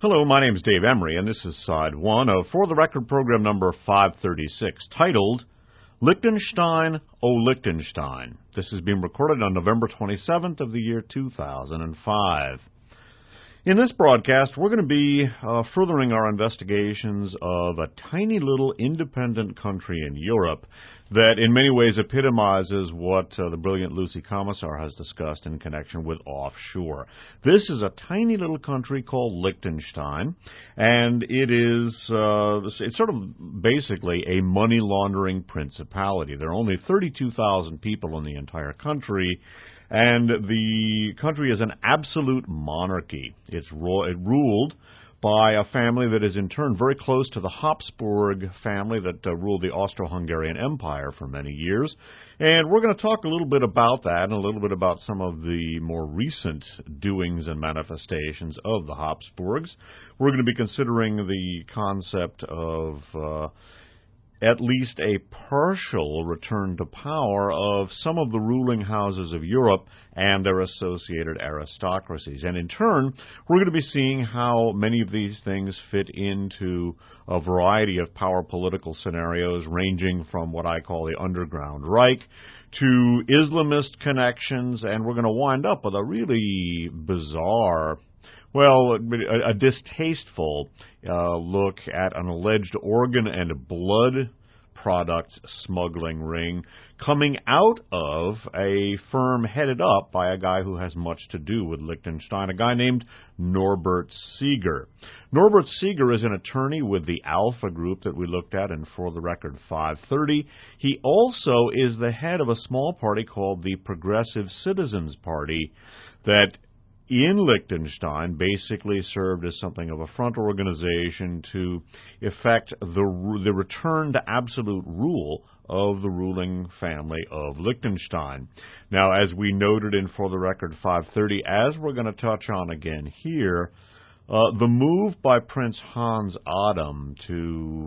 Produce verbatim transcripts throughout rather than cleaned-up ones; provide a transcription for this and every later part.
Hello, my name is Dave Emery, and this is side one of For the Record program number five thirty-six, titled Liechtenstein, O Liechtenstein. This is being recorded on November twenty-seventh of the year two thousand five. In this broadcast, we're going to be uh, furthering our investigations of a tiny little independent country in Europe that in many ways epitomizes what uh, the brilliant Lucy Commissar has discussed in connection with offshore. This is a tiny little country called Liechtenstein, and it is uh, it's sort of basically a money laundering principality. There are only thirty-two thousand people in the entire country, and the country is an absolute monarchy. It's ro- it ruled by a family that is in turn very close to the Habsburg family that uh, ruled the Austro-Hungarian Empire for many years. And we're going to talk a little bit about that and a little bit about some of the more recent doings and manifestations of the Habsburgs. We're going to be considering the concept of Uh, at least a partial return to power of some of the ruling houses of Europe and their associated aristocracies. And in turn, we're going to be seeing how many of these things fit into a variety of power political scenarios, ranging from what I call the Underground Reich to Islamist connections, and we're going to wind up with a really bizarre Well, a, a distasteful uh, look at an alleged organ and blood product smuggling ring coming out of a firm headed up by a guy who has much to do with Liechtenstein, a guy named Norbert Sieger. Norbert Sieger is an attorney with the Alpha Group that we looked at in For the Record five thirty. He also is the head of a small party called the Progressive Citizens Party that in Liechtenstein basically served as something of a front organization to effect the, the return to absolute rule of the ruling family of Liechtenstein. Now, as we noted in For the Record five thirty, as we're going to touch on again here, uh, the move by Prince Hans Adam to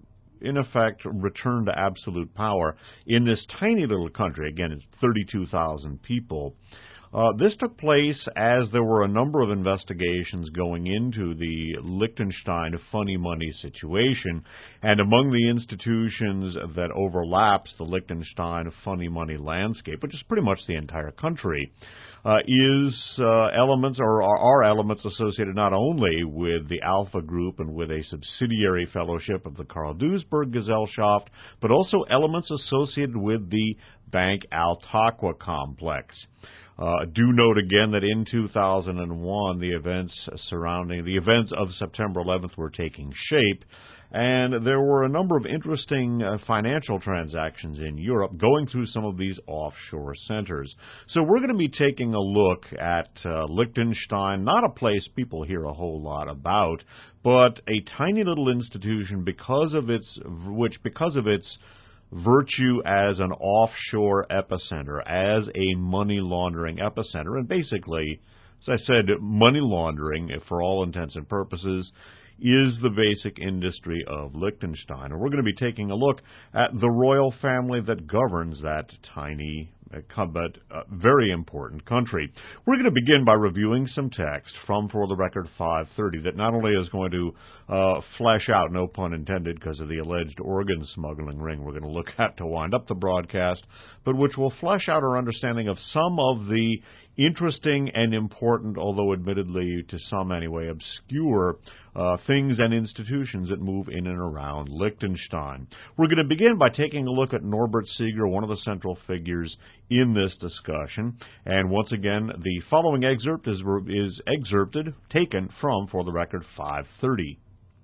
in effect, return to absolute power in this tiny little country, again, it's thirty-two thousand people. Uh, this took place as there were a number of investigations going into the Liechtenstein funny money situation, and among the institutions that overlaps the Liechtenstein funny money landscape, which is pretty much the entire country, uh, is uh, elements or are elements associated not only with the Alpha Group and with a subsidiary fellowship of the Karl Duisburg Gesellschaft, but also elements associated with the Bank Altaqua complex. Uh, do note again that in two thousand one, the events surrounding the events of September eleventh were taking shape, and there were a number of interesting uh, financial transactions in Europe going through some of these offshore centers. So we're going to be taking a look at uh, Liechtenstein, not a place people hear a whole lot about, but a tiny little institution because of its which because of its virtue as an offshore epicenter, as a money laundering epicenter, and basically, as I said, money laundering, for all intents and purposes, is the basic industry of Liechtenstein. And we're going to be taking a look at the royal family that governs that tiny but uh, very important country. We're going to begin by reviewing some text from For the Record five thirty that not only is going to uh, flesh out, no pun intended, because of the alleged organ smuggling ring we're going to look at to wind up the broadcast, but which will flesh out our understanding of some of the interesting and important, although admittedly to some anyway, obscure uh, things and institutions that move in and around Liechtenstein. We're going to begin by taking a look at Norbert Sieger, one of the central figures in this discussion. And once again, the following excerpt is, is excerpted, taken from For the Record five thirty.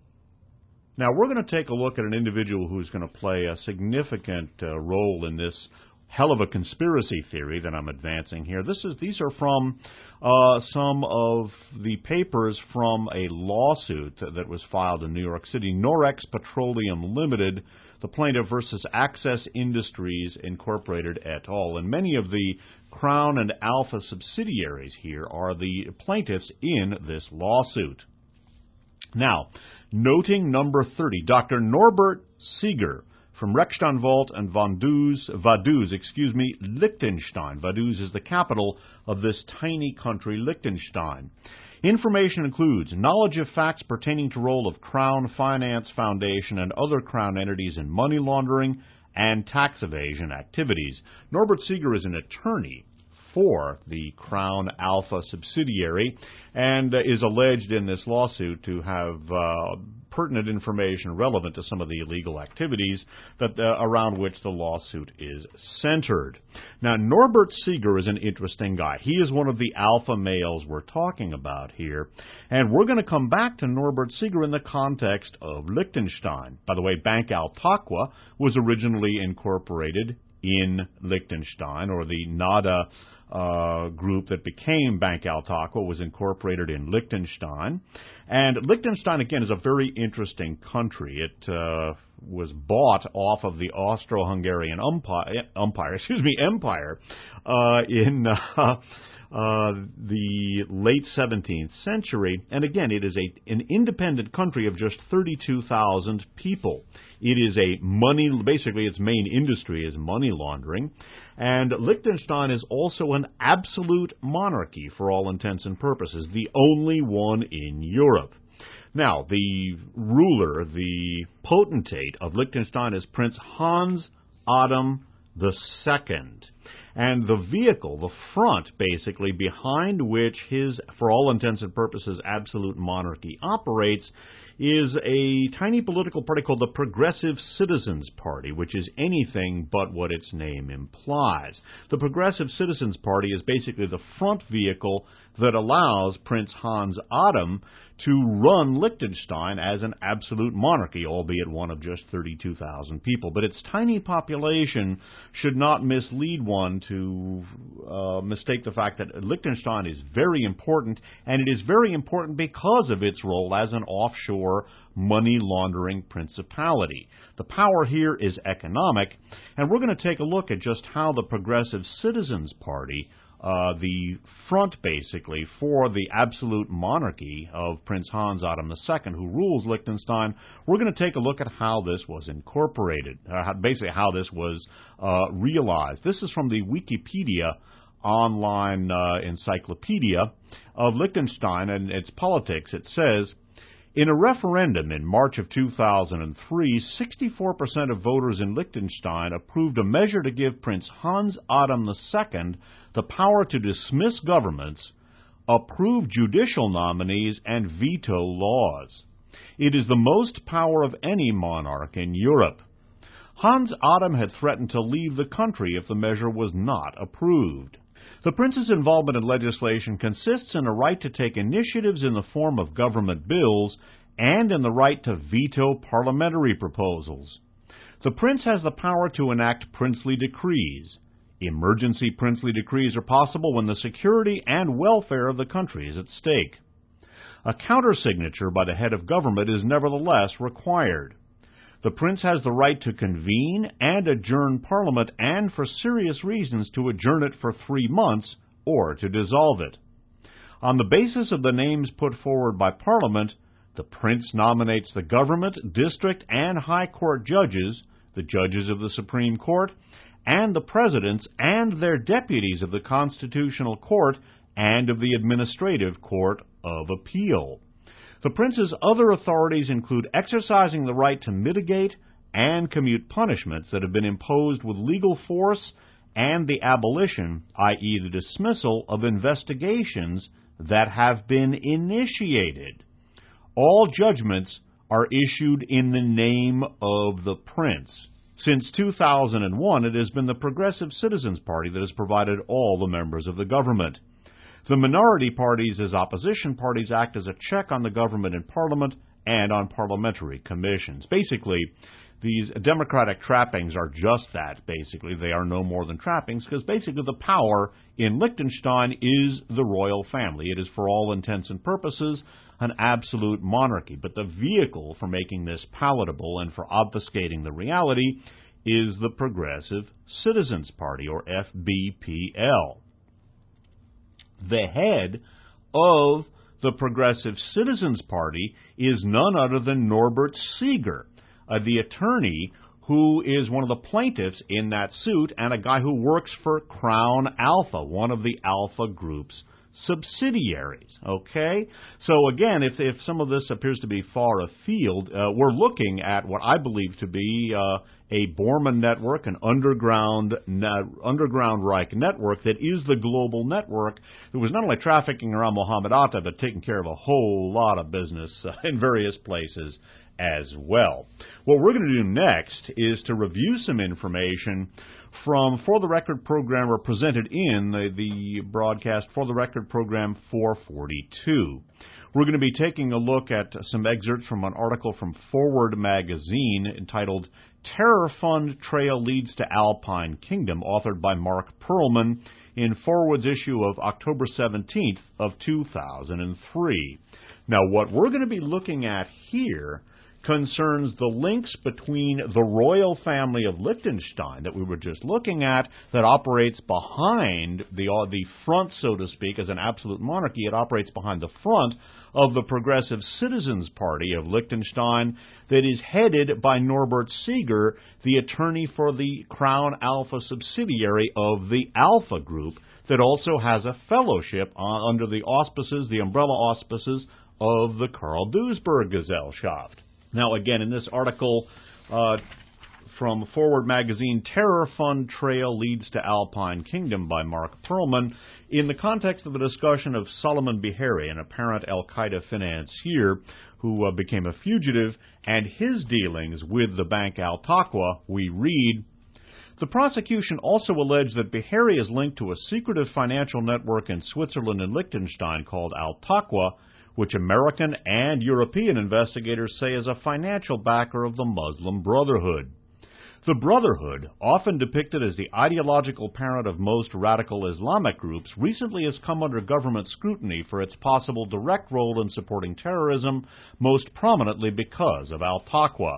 Now, we're going to take a look at an individual who's going to play a significant uh, role in this hell of a conspiracy theory that I'm advancing here. This is these are from uh, some of the papers from a lawsuit that was filed in New York City, Norex Petroleum Limited, the plaintiff versus Access Industries Incorporated et al. And many of the Crown and Alpha subsidiaries here are the plaintiffs in this lawsuit. Now, noting number thirty, Doctor Norbert Sieger from Rechtsanwalt and Vaduz, Vaduz, excuse me, Liechtenstein. Vaduz is the capital of this tiny country, Liechtenstein. Information includes knowledge of facts pertaining to role of Crown Finance Foundation and other Crown entities in money laundering and tax evasion activities. Norbert Sieger is an attorney for the Crown Alpha subsidiary and uh, is alleged in this lawsuit to have uh, pertinent information relevant to some of the illegal activities that uh, around which the lawsuit is centered. Now, Norbert Sieger is an interesting guy. He is one of the alpha males we're talking about here, and we're going to come back to Norbert Sieger in the context of Liechtenstein. By the way, Bank Altaqua was originally incorporated in Liechtenstein, or the NADA Uh, group that became Bank Altaqua was incorporated in Liechtenstein. And Liechtenstein, again, is a very interesting country. It uh, was bought off of the Austro-Hungarian umpire, umpire, excuse me, empire uh, in uh, uh, the late seventeenth century. And again, it is a, an independent country of just thirty-two thousand people. It is a money, basically its main industry is money laundering. And Liechtenstein is also an absolute monarchy for all intents and purposes, the only one in Europe. Now, the ruler, the potentate of Liechtenstein is Prince Hans Adam the Second. And the vehicle, the front, basically, behind which his, for all intents and purposes, absolute monarchy operates, is a tiny political party called the Progressive Citizens Party, which is anything but what its name implies. The Progressive Citizens Party is basically the front vehicle that allows Prince Hans Adam to run Liechtenstein as an absolute monarchy, albeit one of just thirty-two thousand people. But its tiny population should not mislead one to uh, mistake the fact that Liechtenstein is very important, and it is very important because of its role as an offshore money laundering principality. The power here is economic, and we're going to take a look at just how the Progressive Citizens Party, Uh, the front, basically, for the absolute monarchy of Prince Hans Adam the Second, who rules Liechtenstein. We're going to take a look at how this was incorporated, uh, how, basically how this was uh, realized. This is from the Wikipedia online uh, encyclopedia of Liechtenstein and its politics. It says, in a referendum in March of two thousand three, sixty-four percent of voters in Liechtenstein approved a measure to give Prince Hans Adam the Second the power to dismiss governments, approve judicial nominees, and veto laws. It is the most power of any monarch in Europe. Hans Adam had threatened to leave the country if the measure was not approved. The prince's involvement in legislation consists in a right to take initiatives in the form of government bills and in the right to veto parliamentary proposals. The prince has the power to enact princely decrees. Emergency princely decrees are possible when the security and welfare of the country is at stake. A countersignature by the head of government is nevertheless required. The prince has the right to convene and adjourn Parliament and, for serious reasons, to adjourn it for three months or to dissolve it. On the basis of the names put forward by Parliament, the prince nominates the government, district, and high court judges, the judges of the Supreme Court, and the presidents and their deputies of the Constitutional Court and of the Administrative Court of Appeal. The prince's other authorities include exercising the right to mitigate and commute punishments that have been imposed with legal force and the abolition, that is the dismissal, of investigations that have been initiated. All judgments are issued in the name of the prince. Since two thousand one, it has been the Progressive Citizens Party that has provided all the members of the government. The minority parties as opposition parties act as a check on the government in Parliament and on parliamentary commissions. Basically, these democratic trappings are just that, basically. They are no more than trappings, because basically the power in Liechtenstein is the royal family. It is, for all intents and purposes, an absolute monarchy. But the vehicle for making this palatable and for obfuscating the reality is the Progressive Citizens Party, or F B P L. The head of the Progressive Citizens Party is none other than Norbert Sieger, uh, the attorney who is one of the plaintiffs in that suit and a guy who works for Crown Alpha, one of the Alpha Group's subsidiaries, okay? So again, if, if some of this appears to be far afield, uh, we're looking at what I believe to be uh, a Bormann network, an underground net, underground Reich network that is the global network that was not only trafficking around Mohammed Atta, but taking care of a whole lot of business uh, in various places as well. What we're going to do next is to review some information from For the Record program presented in the, the broadcast For the Record program four forty-two. We're going to be taking a look at some excerpts from an article from Forward magazine entitled Terror Fund Trail Leads to Alpine Kingdom, authored by Mark Perlman in Forward's issue of October seventeenth of two thousand three. Now, what we're going to be looking at here concerns the links between the royal family of Liechtenstein that we were just looking at, that operates behind the uh, the front, so to speak, as an absolute monarchy. It operates behind the front of the Progressive Citizens Party of Liechtenstein that is headed by Norbert Seeger, the attorney for the Crown Alpha subsidiary of the Alpha Group, that also has a fellowship uh, under the auspices, the umbrella auspices of the Karl Duisberg Gesellschaft. Now, again, in this article uh, from Forward magazine, Terror Fund Trail Leads to Alpine Kingdom by Mark Perlman, in the context of the discussion of Solomon Beheri, an apparent al-Qaeda financier who uh, became a fugitive, and his dealings with the bank Al-Taqwa, we read, the prosecution also alleged that Beheri is linked to a secretive financial network in Switzerland and Liechtenstein called Al-Taqwa, which American and European investigators say is a financial backer of the Muslim Brotherhood. The Brotherhood, often depicted as the ideological parent of most radical Islamic groups, recently has come under government scrutiny for its possible direct role in supporting terrorism, most prominently because of Al-Taqwa.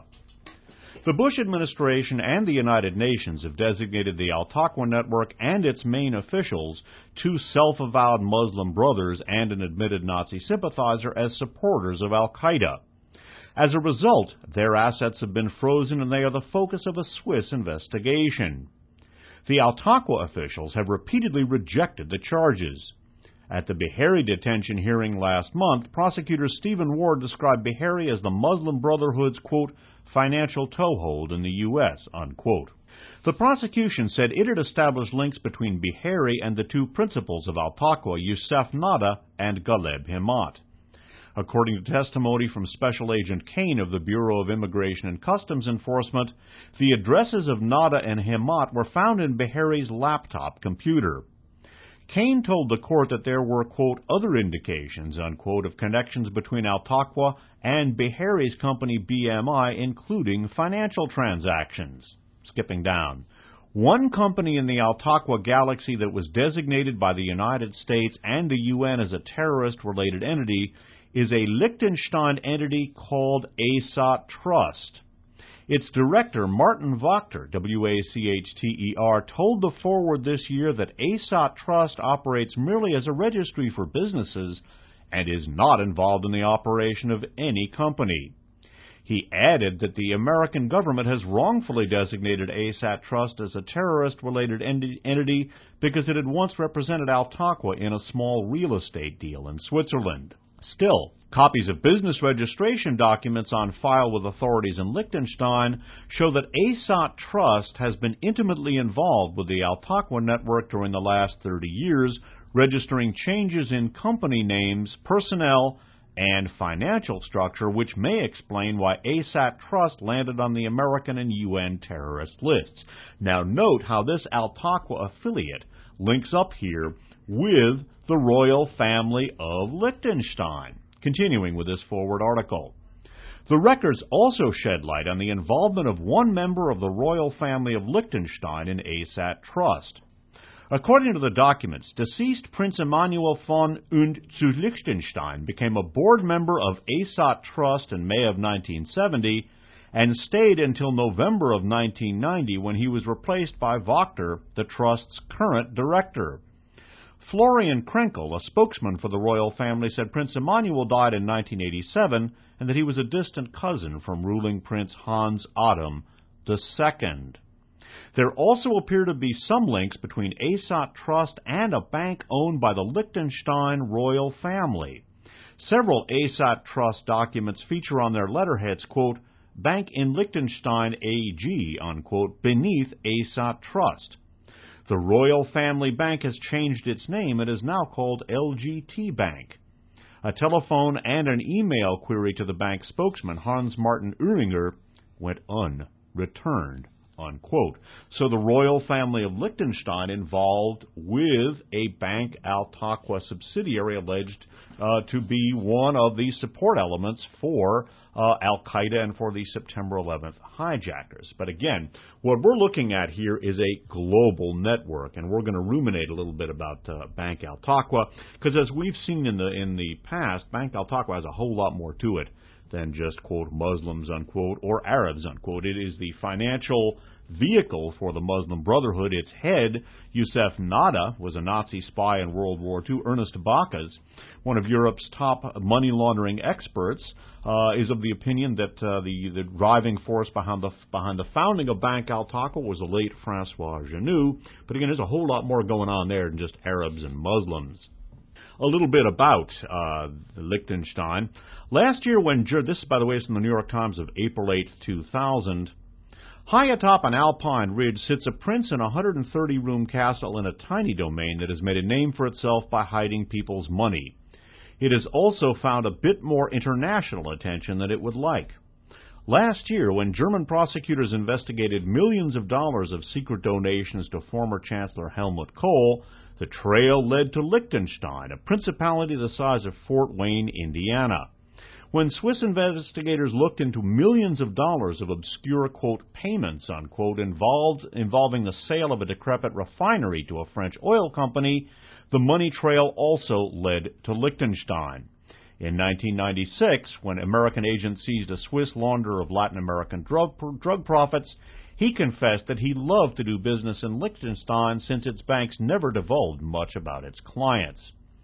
The Bush administration and the United Nations have designated the Al-Taqwa network and its main officials, two self-avowed Muslim brothers and an admitted Nazi sympathizer, as supporters of Al-Qaeda. As a result, their assets have been frozen and they are the focus of a Swiss investigation. The Al-Taqwa officials have repeatedly rejected the charges. At the Beheri detention hearing last month, prosecutor Stephen Ward described Beheri as the Muslim Brotherhood's, quote, financial toehold in the U S, unquote. The prosecution said it had established links between Beheri and the two principals of Al-Taqwa, Youssef Nada and Ghaleb Himmat. According to testimony from Special Agent Kane of the Bureau of Immigration and Customs Enforcement, the addresses of Nada and Himmat were found in Beheri's laptop computer. Kane told the court that there were, quote, other indications, unquote, of connections between Al-Taqwa and Beheri's company B M I, including financial transactions. Skipping down. One company in the Al-Taqwa galaxy that was designated by the United States and the U N as a terrorist-related entity is a Liechtenstein entity called A S A T Trust. Its director, Martin Wachter, W A C H T E R, told the Forward this year that A S A T Trust operates merely as a registry for businesses and is not involved in the operation of any company. He added that the American government has wrongfully designated A S A T Trust as a terrorist-related entity because it had once represented Al-Taqwa in a small real estate deal in Switzerland. Still, copies of business registration documents on file with authorities in Liechtenstein show that A S A T Trust has been intimately involved with the Al-Taqwa network during the last thirty years, registering changes in company names, personnel, and financial structure, which may explain why A S A T Trust landed on the American and U N terrorist lists. Now note how this Al-Taqwa affiliate links up here with the royal family of Liechtenstein. Continuing with this Forward article. The records also shed light on the involvement of one member of the royal family of Liechtenstein in A S A T Trust. According to the documents, deceased Prince Emanuel von und zu Liechtenstein became a board member of A S A T Trust in May of nineteen seventy and stayed until November of nineteen ninety, when he was replaced by Wachter, the Trust's current director. Florian Krenkel, a spokesman for the royal family, said Prince Emanuel died in nineteen eighty-seven and that he was a distant cousin from ruling Prince Hans Adam the Second. There also appear to be some links between A S O T Trust and a bank owned by the Liechtenstein royal family. Several A S O T Trust documents feature on their letterheads, quote, Bank in Liechtenstein A G, unquote, beneath A S O T Trust. The royal family bank has changed its name and is now called L G T Bank. A telephone and an email query to the bank spokesman, Hans Martin Oehringer, went unreturned, unquote. So the royal family of Liechtenstein involved with a Bank Al-Taqwa subsidiary alleged uh, to be one of the support elements for uh, Al-Qaeda and for the September eleventh hijackers. But again, what we're looking at here is a global network, and we're going to ruminate a little bit about uh, Bank Al-Taqwa, because as we've seen in the in the past, Bank Al-Taqwa has a whole lot more to it than just, quote, Muslims, unquote, or Arabs, unquote. It is the financial vehicle for the Muslim Brotherhood. Its head, Youssef Nada, was a Nazi spy in World War Two. Ernest Bacchus, one of Europe's top money laundering experts, uh, is of the opinion that uh, the, the driving force behind the behind the founding of Bank Al-Taqwa was the late Francois Genoux. But again, there's a whole lot more going on there than just Arabs and Muslims. A little bit about uh, Liechtenstein. Last year when, this, by the way, is from the New York Times of April eighth, two thousand, high atop an alpine ridge sits a prince in a one hundred thirty room castle in a tiny domain that has made a name for itself by hiding people's money. It has also found a bit more international attention than it would like. Last year, when German prosecutors investigated millions of dollars of secret donations to former Chancellor Helmut Kohl, the trail led to Liechtenstein, a principality the size of Fort Wayne, Indiana. When Swiss investigators looked into millions of dollars of obscure, quote, payments, unquote, involved, involving the sale of a decrepit refinery to a French oil company, the money trail also led to Liechtenstein. In nineteen ninety-six, when American agents seized a Swiss launderer of Latin American drug, drug profits, he confessed that he loved to do business in Liechtenstein since its banks never divulged much about its clients.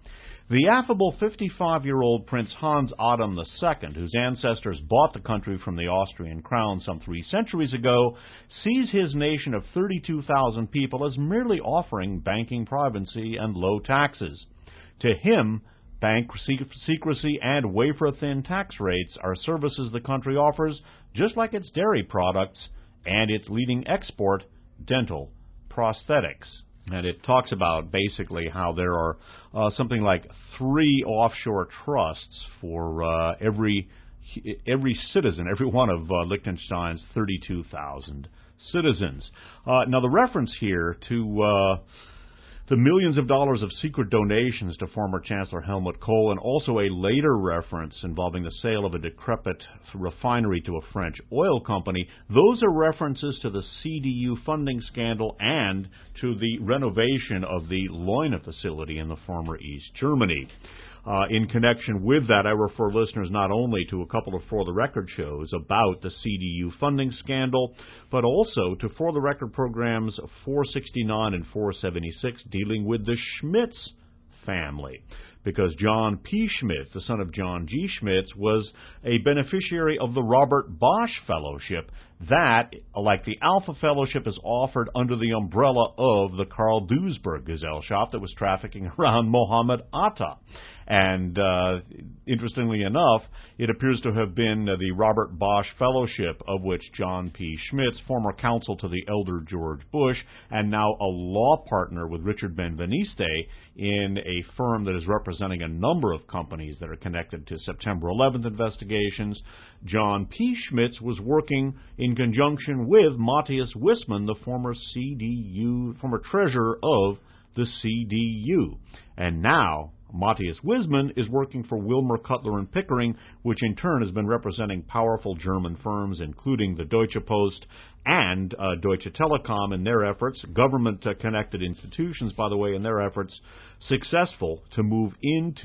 The affable fifty-five-year-old Prince Hans Adam the Second, whose ancestors bought the country from the Austrian crown some three centuries ago, sees his nation of thirty-two thousand people as merely offering banking privacy and low taxes. To him, bank secrecy and wafer-thin tax rates are services the country offers, just like its dairy products and its leading export, dental prosthetics. And it talks about basically how there are uh, something like three offshore trusts for uh, every every citizen, every one of uh, Liechtenstein's thirty-two thousand citizens. Uh, now, the reference here to uh, the millions of dollars of secret donations to former Chancellor Helmut Kohl, and also a later reference involving the sale of a decrepit refinery to a French oil company, those are references to the C D U funding scandal and to the renovation of the Leuna facility in the former East Germany. Uh, in connection with that, I refer listeners not only to a couple of For the Record shows about the C D U funding scandal, but also to For the Record programs four sixty-nine and four seventy-six dealing with the Schmitz family. Because John P. Schmitz, the son of John G. Schmitz, was a beneficiary of the Robert Bosch Fellowship that, like the Alpha Fellowship, is offered under the umbrella of the Carl Duisberg Gazelle shop that was trafficking around Mohammed Atta. And uh, interestingly enough, it appears to have been uh, the Robert Bosch Fellowship, of which John P. Schmitz, former counsel to the elder George Bush, and now a law partner with Richard Benveniste in a firm that is representing a number of companies that are connected to September eleventh investigations. John P. Schmitz was working in conjunction with Matthias Wissmann, the former C D U, former treasurer of the C D U. And now Matthias Wissmann is working for Wilmer Cutler and Pickering, which in turn has been representing powerful German firms, including the Deutsche Post and uh, Deutsche Telekom in their efforts, government-connected institutions, by the way, in their efforts, successful to move into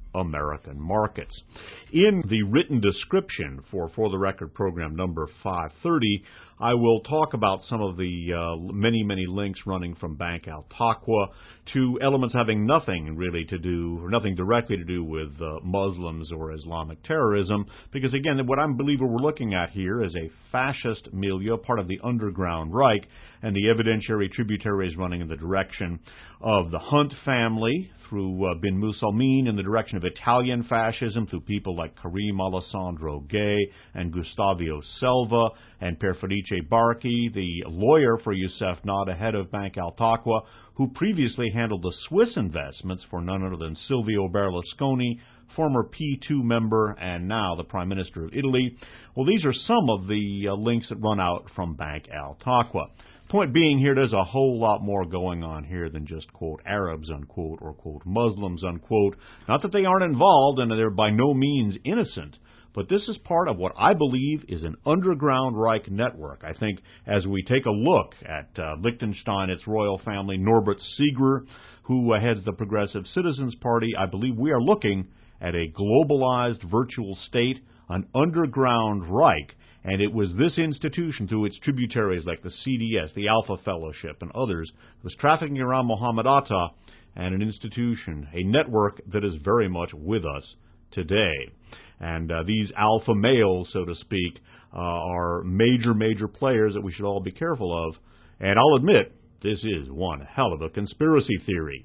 American markets. In the written description for For the Record program number five thirty, I will talk about some of the uh, many, many links running from Bank Al-Taqwa to elements having nothing really to do, or nothing directly to do with uh, Muslims or Islamic terrorism, because again, what I believe we're looking at here is a fascist milieu, part of the underground Reich, and the evidentiary tributaries running in the direction of the Hunt family, through uh, bin Musalmin, in the direction of Italian fascism, through people like Karim Alessandro Gay and Gustavio Selva and Per Felice Barchi, the lawyer for Youssef Nada, head of Bank Al-Taqwa, who previously handled the Swiss investments for none other than Silvio Berlusconi, former P two member and now the Prime Minister of Italy. Well, these are some of the uh, links that run out from Bank Al-Taqwa. Point being here, there's a whole lot more going on here than just, quote, Arabs, unquote, or, quote, Muslims, unquote. Not that they aren't involved, and they're by no means innocent, but this is part of what I believe is an underground Reich network. I think as we take a look at uh, Liechtenstein, its royal family, Norbert Sieger, who uh, heads the Progressive Citizens Party, I believe we are looking at a globalized virtual state, an underground Reich. And it was this institution, through its tributaries like the C D S, the Alpha Fellowship, and others, was trafficking around Mohammed Atta, and an institution, a network that is very much with us today. And uh, these alpha males, so to speak, uh, are major, major players that we should all be careful of. And I'll admit, this is one hell of a conspiracy theory.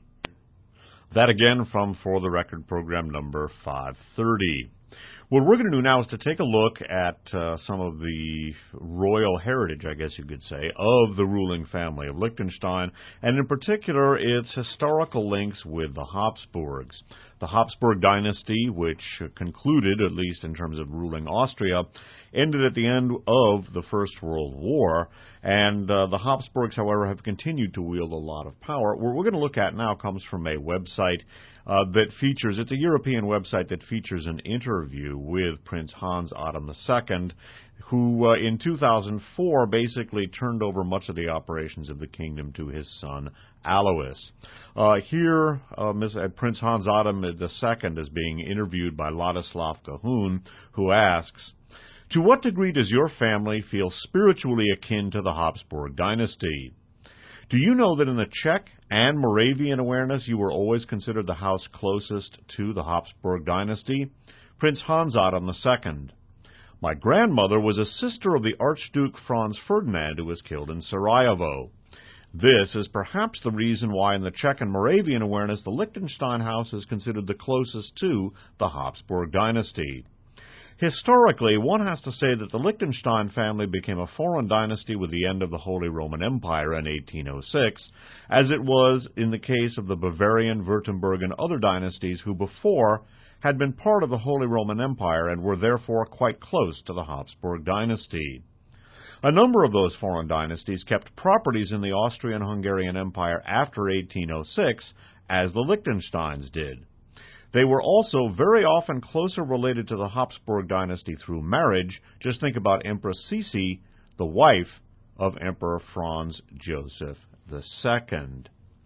That again from For the Record program number five thirty. What we're going to do now is to take a look at uh, some of the royal heritage, I guess you could say, of the ruling family of Liechtenstein, and in particular its historical links with the Habsburgs. The Habsburg dynasty, which concluded, at least in terms of ruling Austria, ended at the end of the First World War, and uh, the Habsburgs, however, have continued to wield a lot of power. What we're going to look at now comes from a website Uh, that features, it's a European website that features an interview with Prince Hans Adam the Second, who uh, in two thousand four basically turned over much of the operations of the kingdom to his son Alois. Uh, here, uh, Miz, uh, Prince Hans Adam the Second is being interviewed by Ladislav Kahun, who asks, "To what degree does your family feel spiritually akin to the Habsburg dynasty? Do you know that in the Czech and Moravian awareness you were always considered the house closest to the Habsburg dynasty?" Prince Hans Adam the Second. "My grandmother was a sister of the Archduke Franz Ferdinand, who was killed in Sarajevo. This is perhaps the reason why in the Czech and Moravian awareness the Liechtenstein house is considered the closest to the Habsburg dynasty. Historically, one has to say that the Liechtenstein family became a foreign dynasty with the end of the Holy Roman Empire in eighteen oh six, as it was in the case of the Bavarian, Württemberg, and other dynasties who before had been part of the Holy Roman Empire and were therefore quite close to the Habsburg dynasty. A number of those foreign dynasties kept properties in the Austrian-Hungarian Empire after eighteen oh six, as the Liechtensteins did. They were also very often closer related to the Habsburg dynasty through marriage. Just think about Empress Sisi, the wife of Emperor Franz Joseph the Second.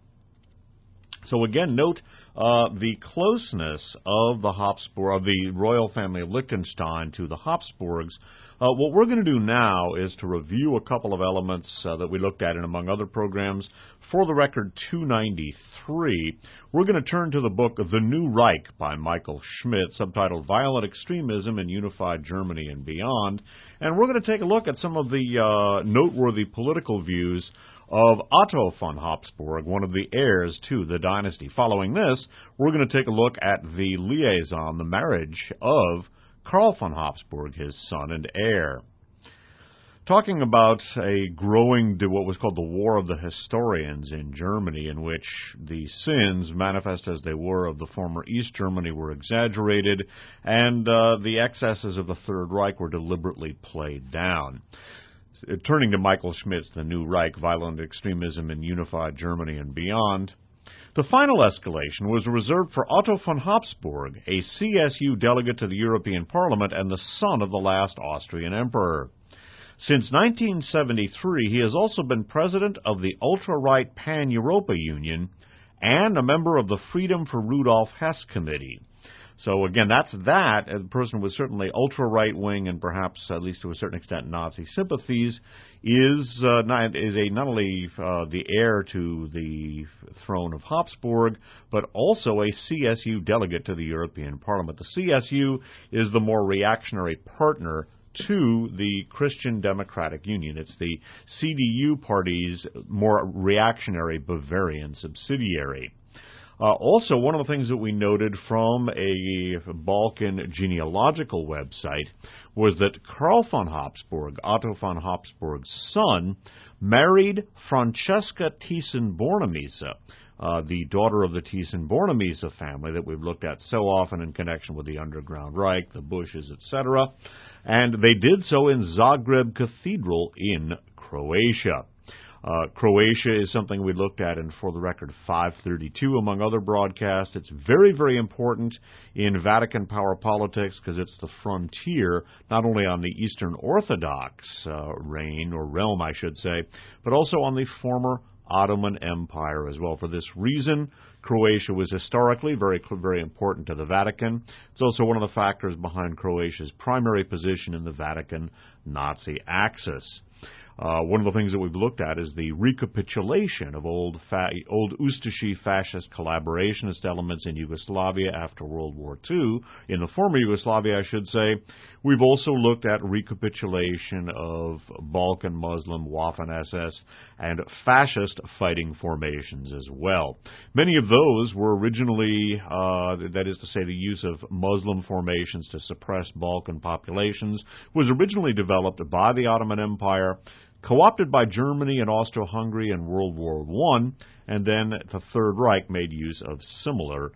So again, note uh, the closeness of the Habsburg, of the royal family of Liechtenstein to the Habsburgs. Uh, what we're going to do now is to review a couple of elements uh, that we looked at in, among other programs. For the Record two ninety-three, we're going to turn to the book The New Reich by Michael Schmidt, subtitled Violent Extremism in Unified Germany and Beyond. And we're going to take a look at some of the uh, noteworthy political views of Otto von Habsburg, one of the heirs to the dynasty. Following this, we're going to take a look at the liaison, the marriage of Karl von Habsburg, his son and heir. Talking about a growing, what was called the War of the Historians in Germany, in which the sins, manifest as they were, of the former East Germany were exaggerated, and uh, the excesses of the Third Reich were deliberately played down. Turning to Michael Schmidt's The New Reich, Violent Extremism in Unified Germany and Beyond, the final escalation was reserved for Otto von Habsburg, a C S U delegate to the European Parliament and the son of the last Austrian emperor. Since nineteen seventy-three, he has also been president of the ultra-right Pan-Europa Union and a member of the Freedom for Rudolf Hess Committee. So again, that's that. A person with certainly ultra-right-wing and perhaps, at least to a certain extent, Nazi sympathies is uh, not, is a not only uh, the heir to the throne of Habsburg, but also a C S U delegate to the European Parliament. The C S U is the more reactionary partner to the Christian Democratic Union. It's the C D U party's more reactionary Bavarian subsidiary. Uh, also, one of the things that we noted from a Balkan genealogical website was that Karl von Habsburg, Otto von Habsburg's son, married Francesca Thyssen-Bornemisza, Uh, the daughter of the Thyssen-Bornemisza family that we've looked at so often in connection with the Underground Reich, the Bushes, et cetera. And they did so in Zagreb Cathedral in Croatia. Uh, Croatia is something we looked at in, for the record, five thirty-two, among other broadcasts. It's very, very important in Vatican power politics because it's the frontier, not only on the Eastern Orthodox uh, reign, or realm, I should say, but also on the former Ottoman Empire as well. For this reason, Croatia was historically very, very important to the Vatican. It's also one of the factors behind Croatia's primary position in the Vatican Nazi axis. Uh, one of the things that we've looked at is the recapitulation of old fa- old Ustashi fascist collaborationist elements in Yugoslavia after World War Two. In the former Yugoslavia, I should say. We've also looked at recapitulation of Balkan Muslim Waffen-S S and fascist fighting formations as well. Many of those were originally, uh, that is to say, the use of Muslim formations to suppress Balkan populations, was originally developed by the Ottoman Empire, co-opted by Germany and Austro-Hungary in World War One, and then the Third Reich made use of similar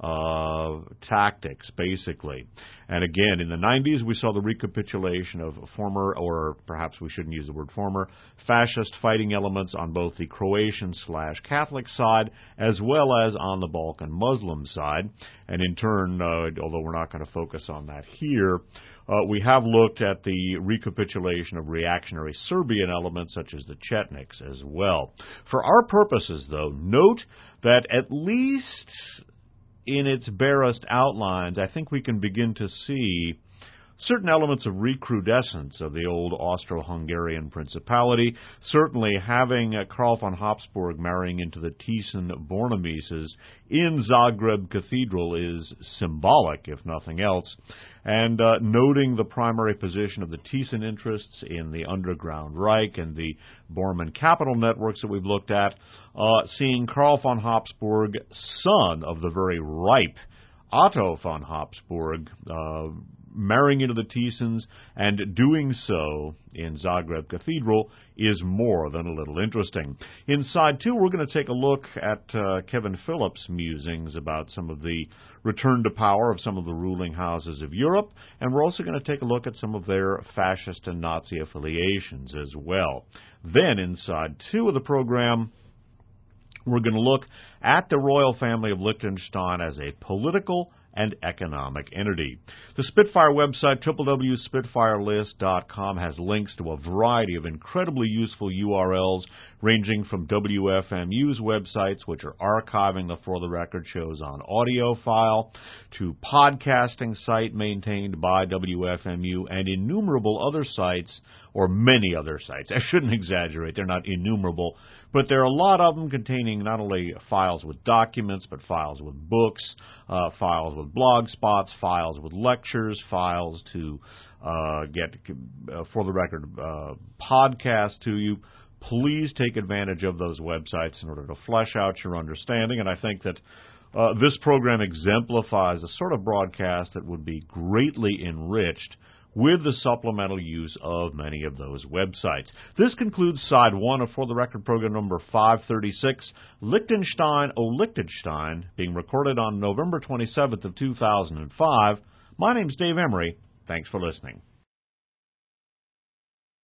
uh, tactics, basically. And again, in the nineties, we saw the recapitulation of former, or perhaps we shouldn't use the word former, fascist fighting elements on both the Croatian slash Catholic side as well as on the Balkan Muslim side. And in turn, uh, although we're not going to focus on that here, Uh, we have looked at the recapitulation of reactionary Serbian elements such as the Chetniks as well. For our purposes, though, note that at least in its barest outlines, I think we can begin to see certain elements of recrudescence of the old Austro-Hungarian principality. Certainly having uh, Karl von Habsburg marrying into the Thyssen-Bornemisas in Zagreb Cathedral is symbolic, if nothing else. And uh, noting the primary position of the Thyssen interests in the Underground Reich and the Bormann capital networks that we've looked at, uh, seeing Karl von Habsburg, son of the very ripe Otto von Habsburg, uh, marrying into the Thysens and doing so in Zagreb Cathedral is more than a little interesting. In side two, we're going to take a look at uh, Kevin Phillips' musings about some of the return to power of some of the ruling houses of Europe, and we're also going to take a look at some of their fascist and Nazi affiliations as well. Then, in side two of the program, we're going to look at the royal family of Liechtenstein as a political and economic entity. The Spitfire website, w w w dot spitfire list dot com, has links to a variety of incredibly useful U R Ls, ranging from W F M U's websites, which are archiving the For the Record shows on audio file, to podcasting site maintained by W F M U, and innumerable other sites, or many other sites. I shouldn't exaggerate, they're not innumerable, but there are a lot of them containing not only files with documents, but files with books, uh, files with blog spots, files with lectures, files to uh, get, uh, For the Record, uh, podcasts to you. Please take advantage of those websites in order to flesh out your understanding, and I think that uh, this program exemplifies a sort of broadcast that would be greatly enriched with the supplemental use of many of those websites. This concludes side one of For the Record program number five thirty-six, Liechtenstein, O Liechtenstein, being recorded on November twenty-seventh of two thousand five. My name's Dave Emery. Thanks for listening.